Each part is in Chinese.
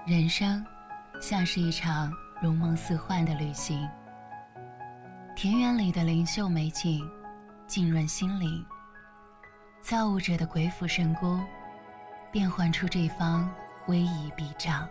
人生像是一场如梦似幻的旅行，田园里的灵秀美景浸润心灵，造物者的鬼斧神工变幻出这方威仪笔仗。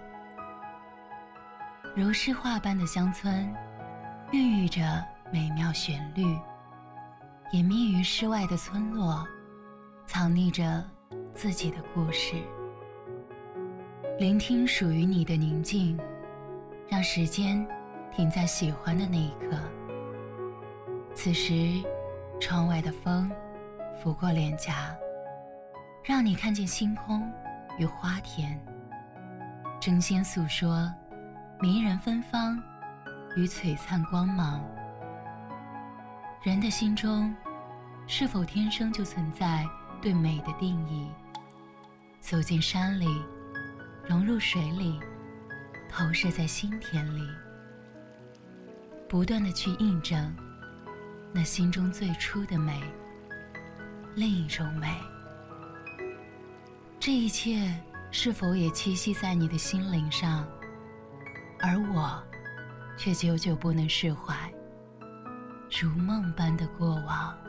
如诗画般的乡村孕育着美妙旋律，隐秘于诗外的村落藏匿着自己的故事。聆听属于你的宁静，让时间停在喜欢的那一刻。此时窗外的风拂过脸颊，让你看见星空与花田，争先诉说迷人芬芳与璀璨光芒。人的心中是否天生就存在对美的定义？走进山里，融入水里，投射在心田里，不断地去印证那心中最初的美，另一种美。这一切是否也栖息在你的心灵上？而我却久久不能释怀如梦般的过往。